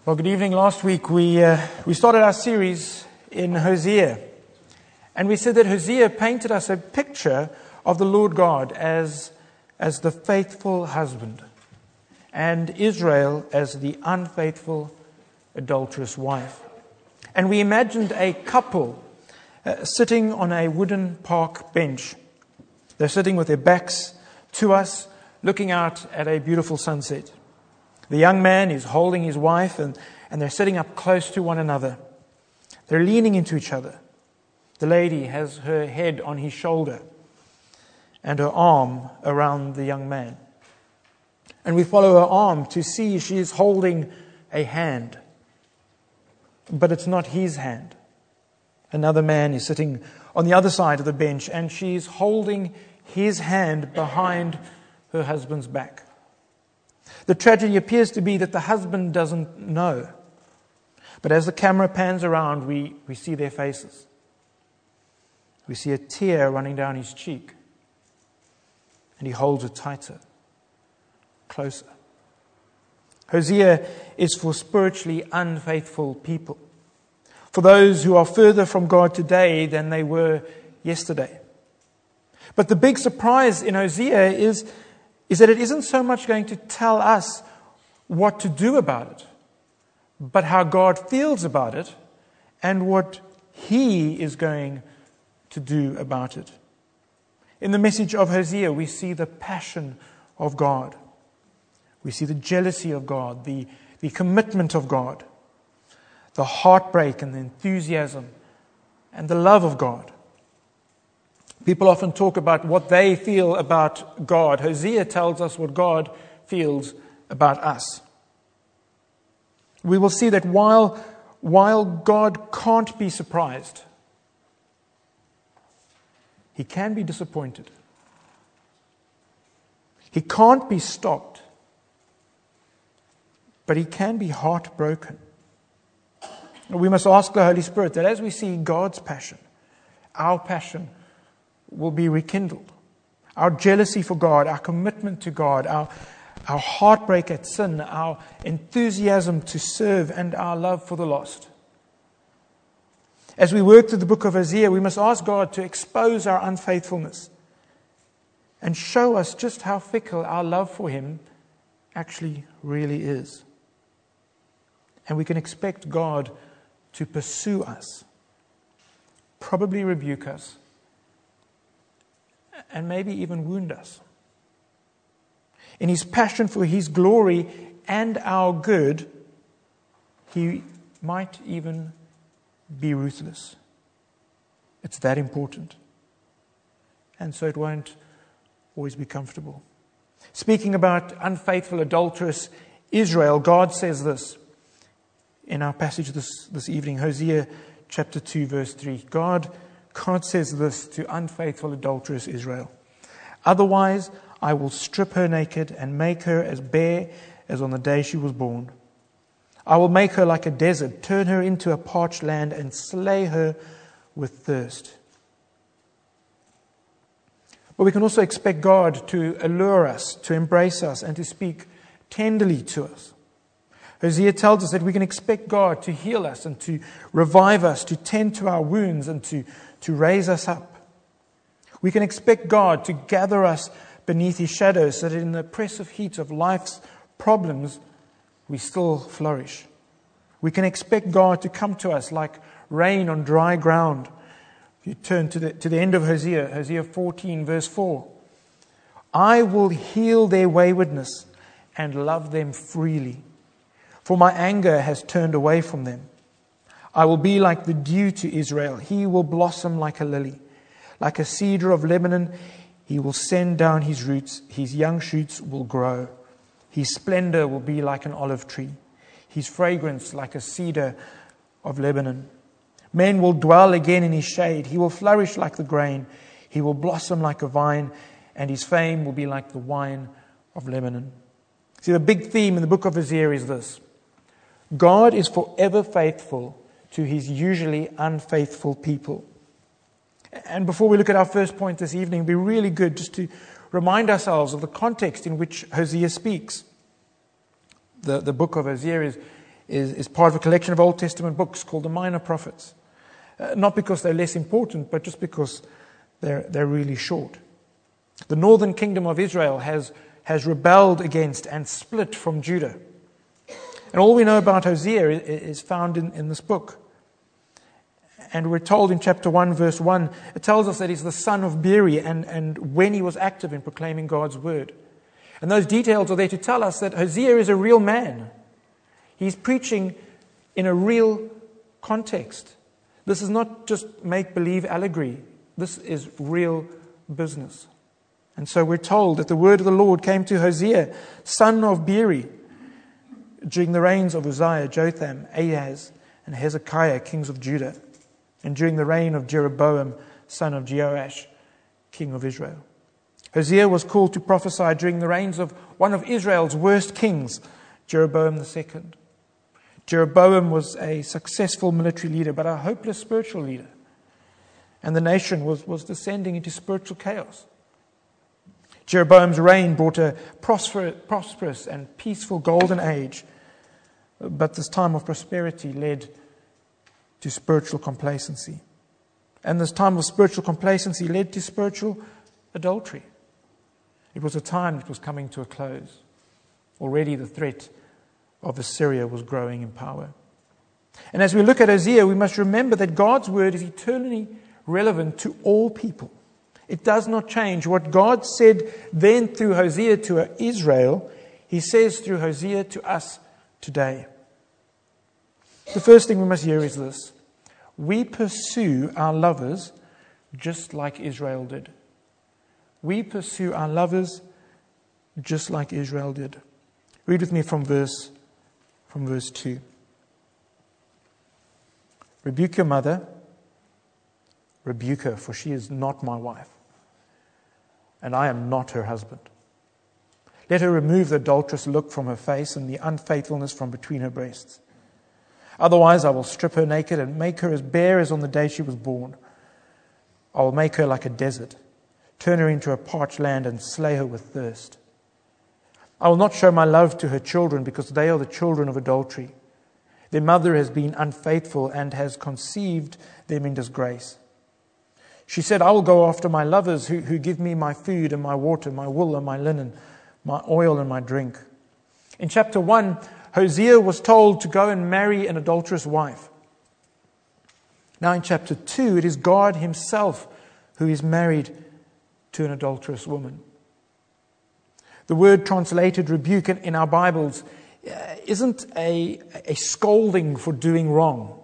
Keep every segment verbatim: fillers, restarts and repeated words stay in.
Well, good evening. Last week we uh, we started our series in Hosea, and we said that Hosea painted us a picture of the Lord God as as the faithful husband, and Israel as the unfaithful, adulterous wife. And we imagined a couple uh, sitting on a wooden park bench. They're sitting with their backs to us, looking out at a beautiful sunset. The young man is holding his wife, and, and they're sitting up close to one another. They're leaning into each other. The lady has her head on his shoulder and her arm around the young man. And we follow her arm to see she is holding a hand. But it's not his hand. Another man is sitting on the other side of the bench, and she's holding his hand behind her husband's back. The tragedy appears to be that the husband doesn't know. But as the camera pans around, we, we see their faces. We see a tear running down his cheek. And he holds it tighter, closer. Hosea is for spiritually unfaithful people. For those who are further from God today than they were yesterday. But the big surprise in Hosea is is that it isn't so much going to tell us what to do about it, but how God feels about it and what He is going to do about it. In the message of Hosea, we see the passion of God. We see the jealousy of God, the, the commitment of God, the heartbreak and the enthusiasm and the love of God. People often talk about what they feel about God. Hosea tells us what God feels about us. We will see that while, while God can't be surprised, He can be disappointed. He can't be stopped, but He can be heartbroken. We must ask the Holy Spirit that as we see God's passion, our passion will be rekindled. Our jealousy for God, our commitment to God, our, our heartbreak at sin, our enthusiasm to serve, and our love for the lost. As we work through the book of Hosea, we must ask God to expose our unfaithfulness and show us just how fickle our love for Him actually really is. And we can expect God to pursue us, probably rebuke us, and maybe even wound us. In His passion for His glory and our good, He might even be ruthless. It's that important. And so it won't always be comfortable. Speaking about unfaithful, adulterous Israel, God says this in our passage this, this evening, Hosea chapter two, verse three. God God says this to unfaithful, adulterous Israel. Otherwise, I will strip her naked and make her as bare as on the day she was born. I will make her like a desert, turn her into a parched land, and slay her with thirst. But we can also expect God to allure us, to embrace us, and to speak tenderly to us. Hosea tells us that we can expect God to heal us and to revive us, to tend to our wounds and to, to raise us up. We can expect God to gather us beneath His shadows so that in the oppressive heat of life's problems, we still flourish. We can expect God to come to us like rain on dry ground. If you turn to the, to the end of Hosea, Hosea fourteen, verse four. I will heal their waywardness and love them freely. For my anger has turned away from them. I will be like the dew to Israel. He will blossom like a lily. Like a cedar of Lebanon, He will send down His roots. His young shoots will grow. His splendor will be like an olive tree. His fragrance like a cedar of Lebanon. Men will dwell again in His shade. He will flourish like the grain. He will blossom like a vine, and His fame will be like the wine of Lebanon. See, the big theme in the book of Hosea is this. God is forever faithful to His usually unfaithful people. And before we look at our first point this evening, it'd be really good just to remind ourselves of the context in which Hosea speaks. The, the book of Hosea is, is, is part of a collection of Old Testament books called the Minor Prophets. Uh, not because they're less important, but just because they're, they're really short. The northern kingdom of Israel has, has rebelled against and split from Judah. And all we know about Hosea is found in, in this book. And we're told in chapter one, verse one, it tells us that he's the son of Beeri, and, and when he was active in proclaiming God's word. And those details are there to tell us that Hosea is a real man. He's preaching in a real context. This is not just make-believe allegory. This is real business. And so we're told that the word of the Lord came to Hosea, son of Beeri, during the reigns of Uzziah, Jotham, Ahaz, and Hezekiah, kings of Judah, and during the reign of Jeroboam, son of Jehoash, king of Israel. Hosea was called to prophesy during the reigns of one of Israel's worst kings, Jeroboam the second. Jeroboam was a successful military leader, but a hopeless spiritual leader. And the nation was, was descending into spiritual chaos. Jeroboam's reign brought a prosperous and peaceful golden age, but this time of prosperity led to spiritual complacency. And this time of spiritual complacency led to spiritual adultery. It was a time that was coming to a close. Already the threat of Assyria was growing in power. And as we look at Hosea, we must remember that God's word is eternally relevant to all people. It does not change. What God said then through Hosea to Israel, He says through Hosea to us today. The first thing we must hear is this: we pursue our lovers just like Israel did. We pursue our lovers just like Israel did. Read with me from verse, from verse two. Rebuke your mother, rebuke her, for she is not my wife, and I am not her husband. Let her remove the adulterous look from her face and the unfaithfulness from between her breasts. Otherwise I will strip her naked and make her as bare as on the day she was born. I will make her like a desert, turn her into a parched land, and slay her with thirst. I will not show my love to her children, because they are the children of adultery. Their mother has been unfaithful and has conceived them in disgrace. She said, I will go after my lovers who, who give me my food and my water, my wool and my linen, my oil and my drink. In chapter one, Hosea was told to go and marry an adulterous wife. Now in chapter two, it is God Himself who is married to an adulterous woman. The word translated rebuke in our Bibles isn't a, a scolding for doing wrong,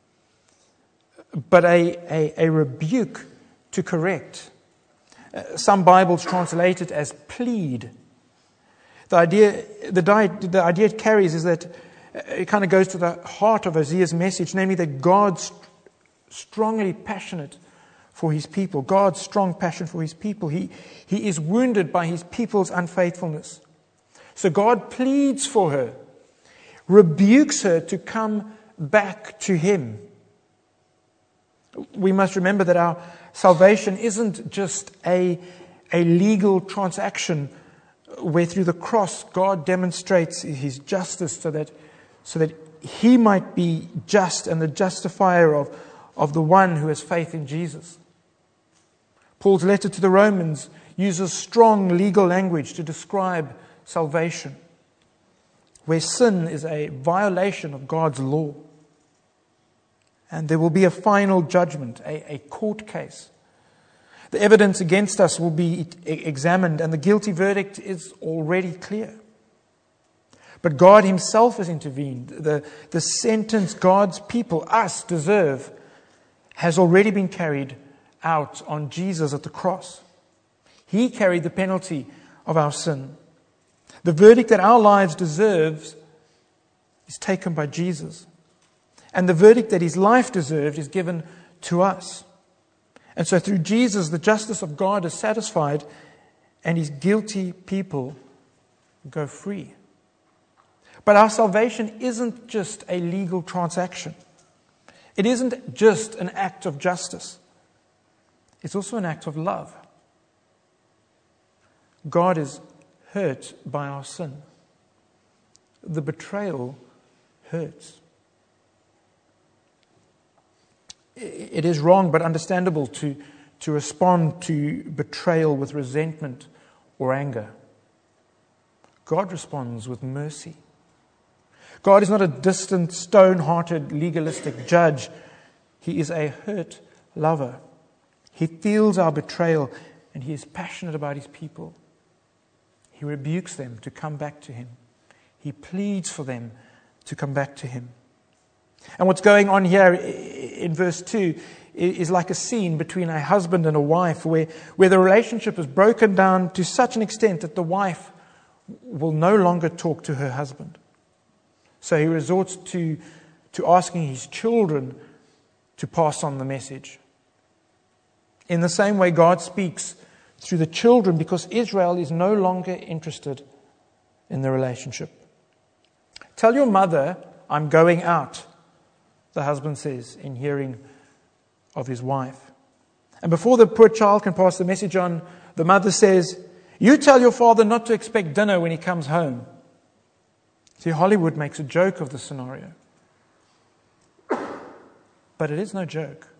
but a, a, a rebuke to correct. Uh, some Bibles translate it as plead. The idea, the, the idea it carries is that it kind of goes to the heart of Hosea's message, namely that God's strongly passionate for His people. God's strong passion for His people. He, he is wounded by His people's unfaithfulness. So God pleads for her, rebukes her to come back to Him. We must remember that our salvation isn't just a, a legal transaction where through the cross God demonstrates His justice so that, so that He might be just and the justifier of, of the one who has faith in Jesus. Paul's letter to the Romans uses strong legal language to describe salvation, where sin is a violation of God's law. And there will be a final judgment, a, a court case. The evidence against us will be examined, and the guilty verdict is already clear. But God Himself has intervened. The, the sentence God's people, us, deserve has already been carried out on Jesus at the cross. He carried the penalty of our sin. The verdict that our lives deserves is taken by Jesus. And the verdict that His life deserved is given to us. And so through Jesus, the justice of God is satisfied, and His guilty people go free. But our salvation isn't just a legal transaction. It isn't just an act of justice. It's also an act of love. God is hurt by our sin. The betrayal hurts. It is wrong but understandable to, to respond to betrayal with resentment or anger. God responds with mercy. God is not a distant, stone-hearted, legalistic judge. He is a hurt lover. He feels our betrayal and He is passionate about His people. He rebukes them to come back to Him. He pleads for them to come back to Him. And what's going on here in verse two is like a scene between a husband and a wife where, where the relationship is broken down to such an extent that the wife will no longer talk to her husband. So he resorts to, to asking his children to pass on the message. In the same way, God speaks through the children because Israel is no longer interested in the relationship. Tell your mother, I'm going out, the husband says in hearing of his wife. And before the poor child can pass the message on, the mother says, you tell your father not to expect dinner when he comes home. See, Hollywood makes a joke of the scenario. But it is no joke.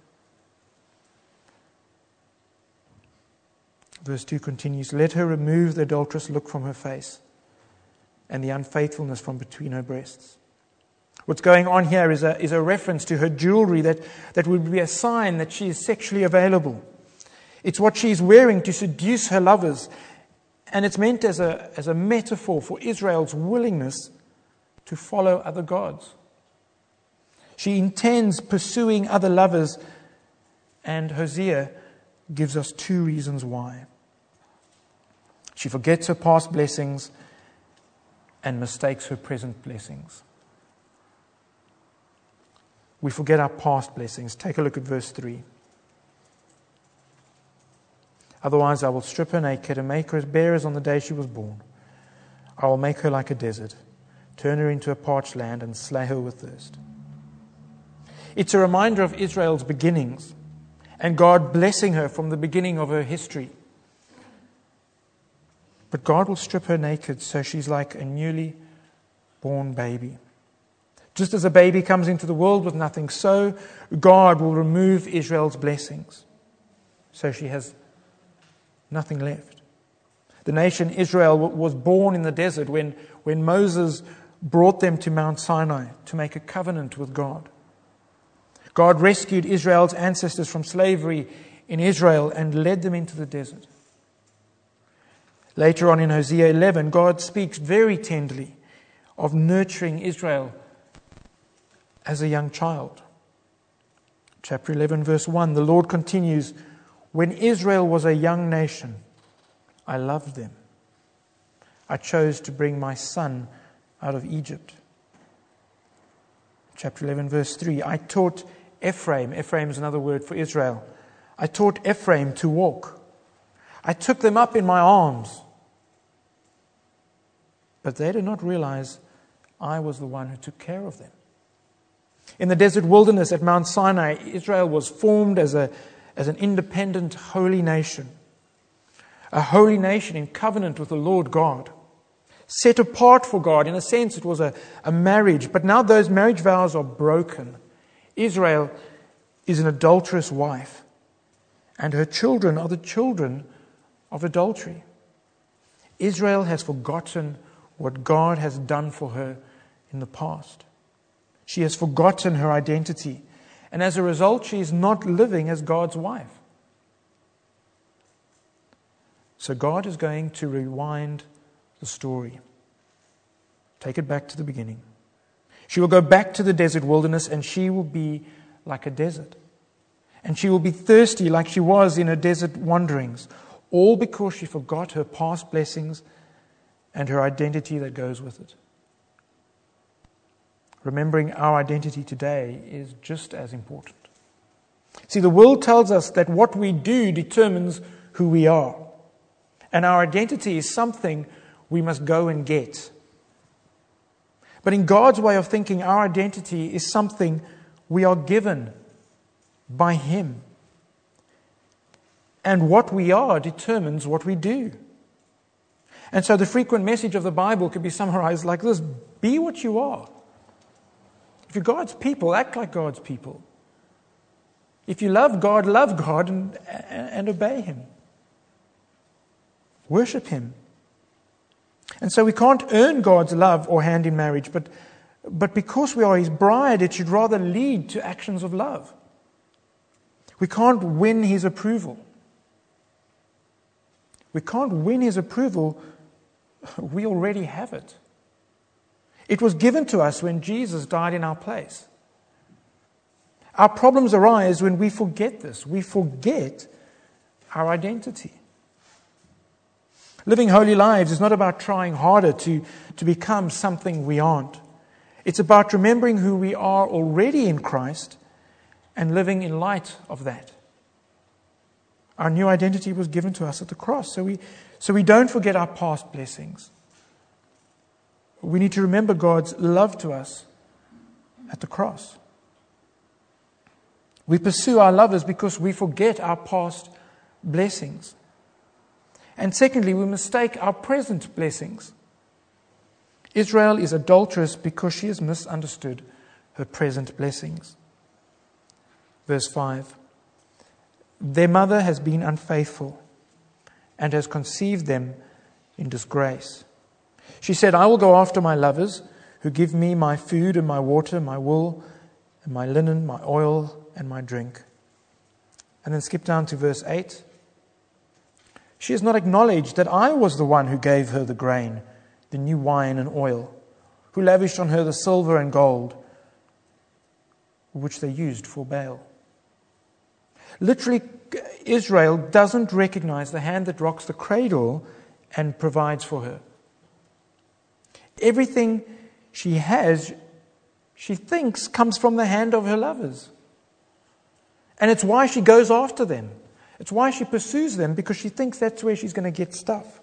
Verse two continues, let her remove the adulterous look from her face and the unfaithfulness from between her breasts. What's going on here is a, is a reference to her jewelry that, that would be a sign that she is sexually available. It's what she's wearing to seduce her lovers. And it's meant as a, as a metaphor for Israel's willingness to follow other gods. She intends pursuing other lovers, and Hosea gives us two reasons why. She forgets her past blessings and mistakes her present blessings. We forget our past blessings. Take a look at verse three. Otherwise I will strip her naked and make her as bare as on the day she was born. I will make her like a desert, turn her into a parched land, and slay her with thirst. It's a reminder of Israel's beginnings and God blessing her from the beginning of her history. But God will strip her naked so she's like a newly born baby. Just as a baby comes into the world with nothing, so God will remove Israel's blessings so she has nothing left. The nation Israel was born in the desert when, when Moses brought them to Mount Sinai to make a covenant with God. God rescued Israel's ancestors from slavery in Israel and led them into the desert. Later on in Hosea eleven, God speaks very tenderly of nurturing Israel as a young child. Chapter eleven, verse one, the Lord continues, when Israel was a young nation, I loved them. I chose to bring my son out of Egypt. Chapter eleven, verse three, I taught Ephraim, Ephraim is another word for Israel, I taught Ephraim to walk. I took them up in my arms. But they did not realize I was the one who took care of them. In the desert wilderness at Mount Sinai, Israel was formed as a as an independent, holy nation. A holy nation in covenant with the Lord God. Set apart for God. In a sense, it was a, a marriage. But now those marriage vows are broken. Israel is an adulterous wife. And her children are the children of adultery. Israel has forgotten what God has done for her in the past. She has forgotten her identity. And as a result, she is not living as God's wife. So God is going to rewind the story. Take it back to the beginning. She will go back to the desert wilderness and she will be like a desert. And she will be thirsty like she was in her desert wanderings. All because she forgot her past blessings and her identity that goes with it. Remembering our identity today is just as important. See, the world tells us that what we do determines who we are. And our identity is something we must go and get. But in God's way of thinking, our identity is something we are given by Him. And what we are determines what we do. And so the frequent message of the Bible could be summarized like this: be what you are. If you're God's people, act like God's people. If you love God, love God and, and obey Him. Worship Him. And so we can't earn God's love or hand in marriage, but, but because we are His bride, it should rather lead to actions of love. We can't win His approval. We can't win His approval. We already have it. It was given to us when Jesus died in our place. Our problems arise when we forget this. We forget our identity. Living holy lives is not about trying harder to, to become something we aren't. It's about remembering who we are already in Christ and living in light of that. Our new identity was given to us at the cross, so we, so we don't forget our past blessings. We need to remember God's love to us at the cross. We pursue our lovers because we forget our past blessings. And secondly, we mistake our present blessings. Israel is adulterous because she has misunderstood her present blessings. Verse five. Their mother has been unfaithful and has conceived them in disgrace. She said, I will go after my lovers who give me my food and my water, my wool and my linen, my oil and my drink. And then skip down to verse eight. She has not acknowledged that I was the one who gave her the grain, the new wine and oil, who lavished on her the silver and gold, which they used for Baal. Literally, Israel doesn't recognize the hand that rocks the cradle and provides for her. Everything she has, she thinks, comes from the hand of her lovers. And it's why she goes after them. It's why she pursues them, because she thinks that's where she's going to get stuff.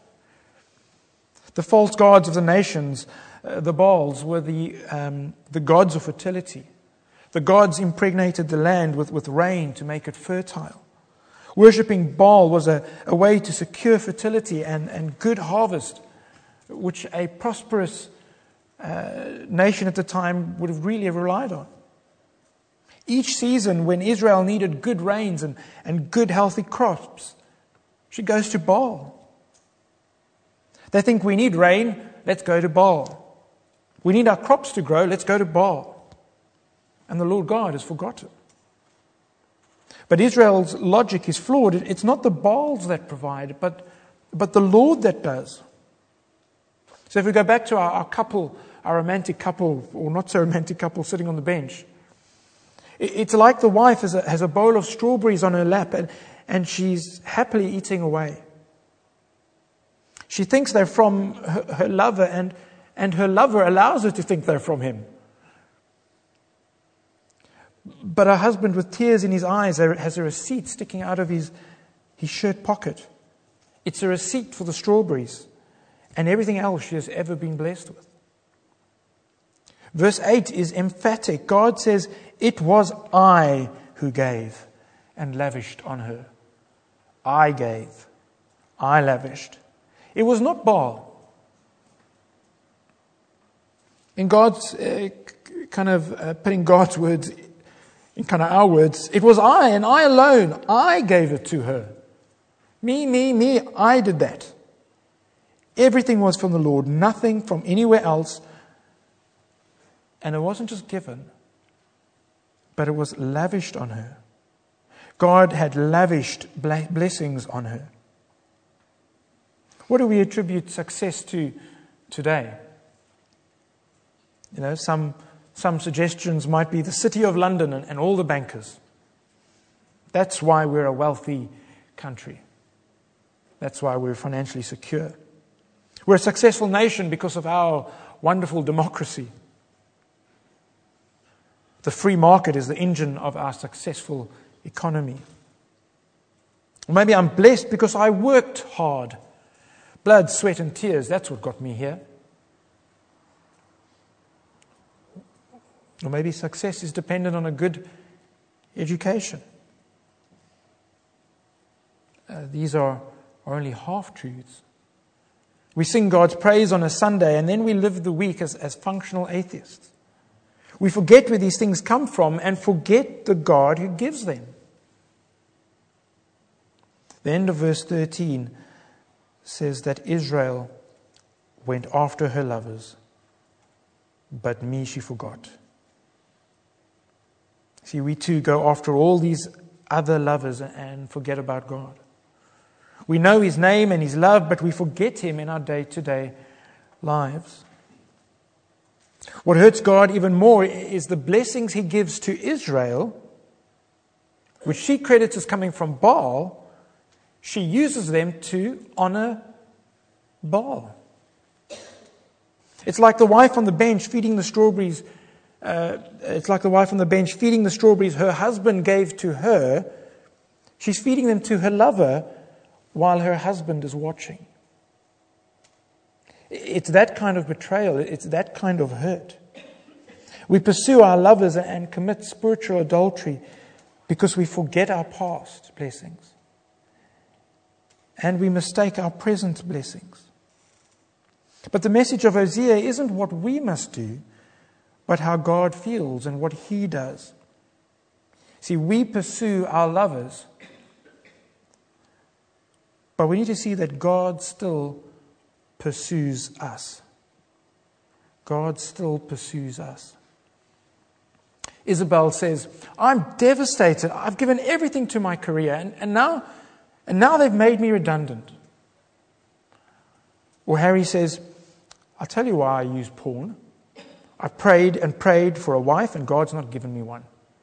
The false gods of the nations, uh, the Baals, were the, um, the gods of fertility. The gods impregnated the land with, with rain to make it fertile. Worshipping Baal was a, a way to secure fertility and, and good harvest, which a prosperous uh, nation at the time would have really relied on. Each season, when Israel needed good rains and, and good healthy crops, she goes to Baal. They think we need rain, let's go to Baal. We need our crops to grow, let's go to Baal. And the Lord God has forgotten. But Israel's logic is flawed. It's not the Baals that provide, but, but the Lord that does. So if we go back to our, our couple, our romantic couple, or not so romantic couple sitting on the bench, it's like the wife has a, has a bowl of strawberries on her lap and, and she's happily eating away. She thinks they're from her, her lover, and, and her lover allows her to think they're from him. But her husband, with tears in his eyes, has a receipt sticking out of his, his shirt pocket. It's a receipt for the strawberries and everything else she has ever been blessed with. Verse eight is emphatic. God says, it was I who gave and lavished on her. I gave. I lavished. It was not Baal. In God's, uh, kind of uh, putting God's words in kind of our words, it was I and I alone. I gave it to her. Me, me, me, I did that. Everything was from the Lord, nothing from anywhere else. And it wasn't just given, but it was lavished on her. God had lavished blessings on her. What do we attribute success to today? You know, some, some suggestions might be the City of London and, and all the bankers. That's why we're a wealthy country. That's why we're financially secure. We're a successful nation because of our wonderful democracy. The free market is the engine of our successful economy. Or maybe I'm blessed because I worked hard. Blood, sweat, and tears, that's what got me here. Or maybe success is dependent on a good education. Uh, these are, are only half-truths. We sing God's praise on a Sunday, and then we live the week as, as functional atheists. We forget where these things come from and forget the God who gives them. The end of verse thirteen says that Israel went after her lovers, but me she forgot. See, we too go after all these other lovers and forget about God. We know His name and His love, but we forget Him in our day-to-day lives. What hurts God even more is the blessings He gives to Israel, which she credits as coming from Baal. She uses them to honor Baal. It's like the wife on the bench feeding the strawberries. Uh, it's like the wife on the bench feeding the strawberries her husband gave to her. She's feeding them to her lover while her husband is watching. It's that kind of betrayal. It's that kind of hurt. We pursue our lovers and commit spiritual adultery because we forget our past blessings. And we mistake our present blessings. But the message of Hosea isn't what we must do, but how God feels and what He does. See, we pursue our lovers, but we need to see that God still pursues us. God still pursues us. Isabel says, I'm devastated. I've given everything to my career, and, and now and now they've made me redundant. Or Harry says, I'll tell you why I use porn. I prayed and prayed for a wife, and God's not given me one.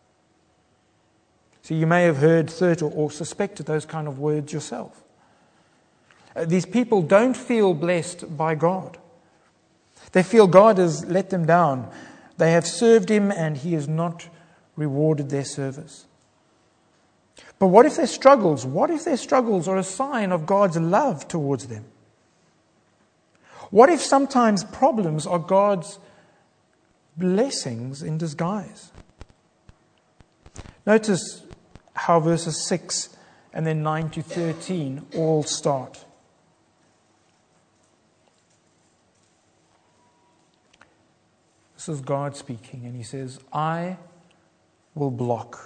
So you may have heard, thought, or, or suspected those kind of words yourself. Uh, these people don't feel blessed by God. They feel God has let them down. They have served Him, and He has not rewarded their service. But what if their struggles, what if their struggles are a sign of God's love towards them? What if sometimes problems are God's blessings in disguise? Notice how verses six and then nine to thirteen all start. This is God speaking, and He says, I will block.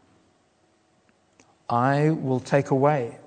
I will take away.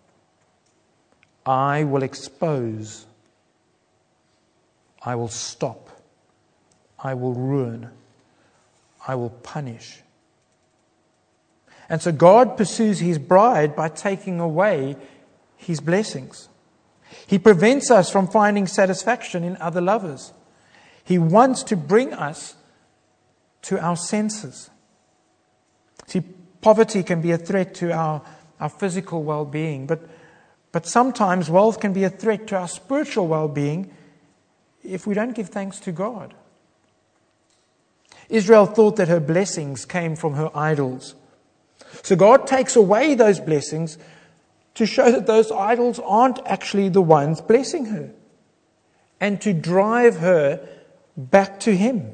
I will expose. I will stop. I will ruin. I will punish. And so God pursues His bride by taking away His blessings. He prevents us from finding satisfaction in other lovers. He wants to bring us to our senses. See, poverty can be a threat to our, our physical well-being, but, but sometimes wealth can be a threat to our spiritual well-being if we don't give thanks to God. Israel thought that her blessings came from her idols. So God takes away those blessings to show that those idols aren't actually the ones blessing her, and to drive her back to Him.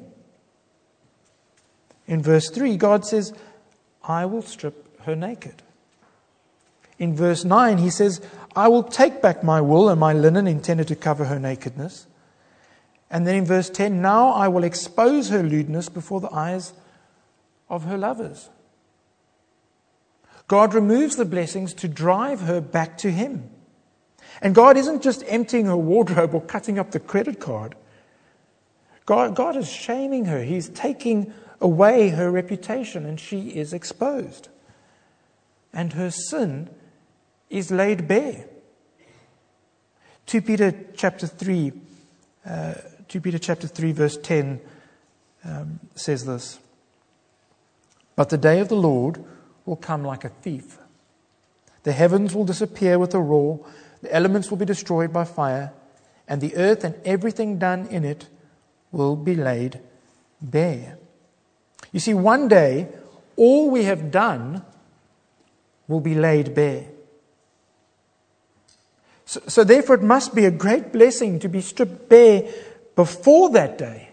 In verse three, God says, I will strip her naked. In verse nine, He says, I will take back my wool and my linen intended to cover her nakedness. And then in verse ten, now I will expose her lewdness before the eyes of her lovers. God removes the blessings to drive her back to Him. And God isn't just emptying her wardrobe or cutting up the credit card. God, God is shaming her. He's taking away her reputation, and she is exposed. And her sin is laid bare. Second Peter chapter three, uh, Second Peter chapter three, verse ten um, says this: But the day of the Lord will come like a thief. The heavens will disappear with a roar, the elements will be destroyed by fire, and the earth and everything done in it will be laid bare. You see, one day, all we have done will be laid bare. So, so therefore, it must be a great blessing to be stripped bare before that day.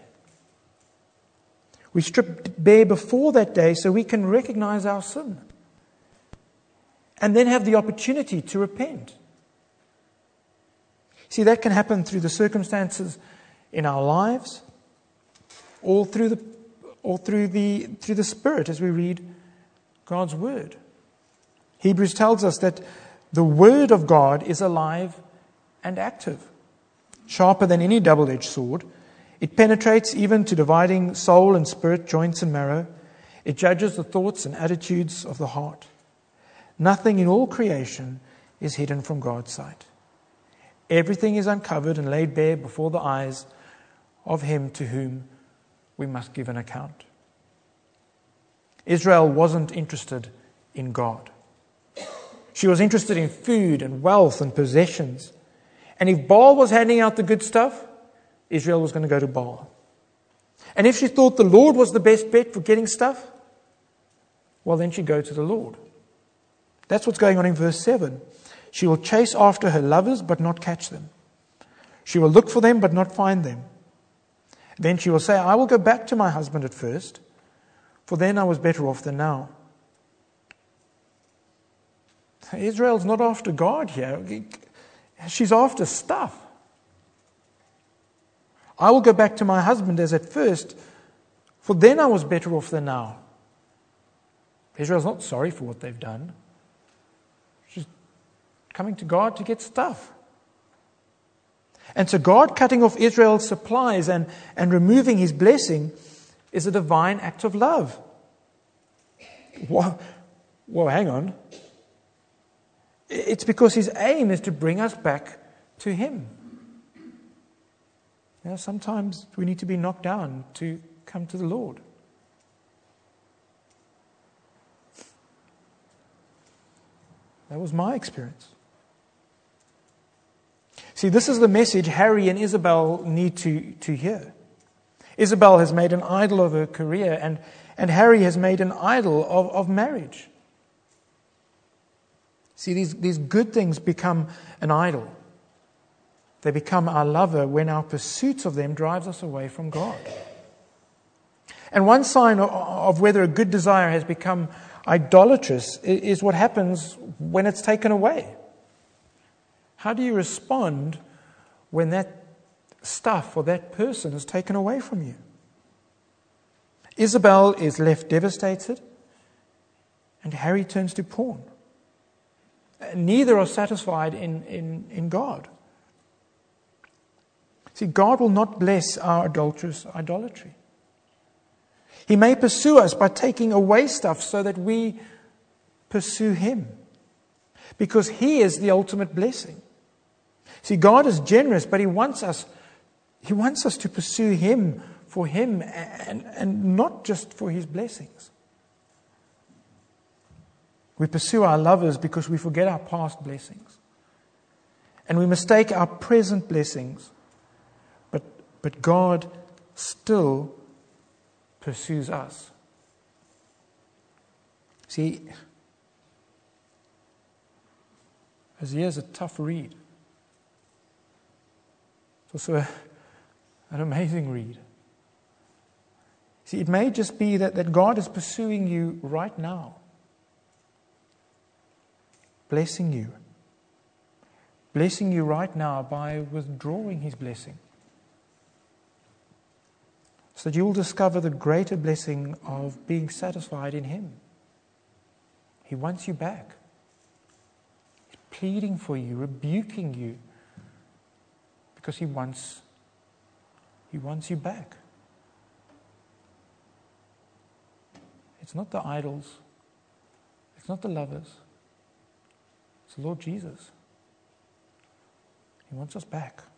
We strip bare before that day so we can recognize our sin and then have the opportunity to repent. See, that can happen through the circumstances in our lives, or through the or through the, through the Spirit as we read God's Word. Hebrews tells us that the Word of God is alive and active, sharper than any double-edged sword. It penetrates even to dividing soul and spirit, joints and marrow. It judges the thoughts and attitudes of the heart. Nothing in all creation is hidden from God's sight. Everything is uncovered and laid bare before the eyes of Him to whom we must give an account. Israel wasn't interested in God. She was interested in food and wealth and possessions. And if Baal was handing out the good stuff, Israel was going to go to Baal. And if she thought the Lord was the best bet for getting stuff, well, then she'd go to the Lord. That's what's going on in verse seven. She will chase after her lovers, but not catch them. She will look for them, but not find them. Then she will say, I will go back to my husband at first, for then I was better off than now. Israel's not after God here. She's after stuff. I will go back to my husband as at first, for then I was better off than now. Israel's not sorry for what they've done. She's coming to God to get stuff. And so God cutting off Israel's supplies and, and removing His blessing is a divine act of love. Well, well, hang on. It's because His aim is to bring us back to Him. You know, sometimes we need to be knocked down to come to the Lord. That was my experience. See, this is the message Harry and Isabel need to, to hear. Isabel has made an idol of her career, and, and Harry has made an idol of, of marriage. See, these, these good things become an idol. They become our lover when our pursuit of them drives us away from God. And one sign of, of whether a good desire has become idolatrous is what happens when it's taken away. How do you respond when that stuff or that person is taken away from you? Isabel is left devastated, and Harry turns to porn. Neither are satisfied in, in, in God. See, God will not bless our adulterous idolatry. He may pursue us by taking away stuff so that we pursue Him, because He is the ultimate blessing. See, God is generous, but He wants us, He wants us to pursue Him for Him and, and not just for His blessings. We pursue our lovers because we forget our past blessings. And we mistake our present blessings. But, but God still pursues us. See, Hosea is a tough read. It's also a, an amazing read. See, it may just be that, that God is pursuing you right now. Blessing you. Blessing you right now by withdrawing His blessing. So that you will discover the greater blessing of being satisfied in Him. He wants you back. He's pleading for you, rebuking you, because He wants, He wants you back. It's not the idols. It's not the lovers. It's the Lord Jesus. He wants us back.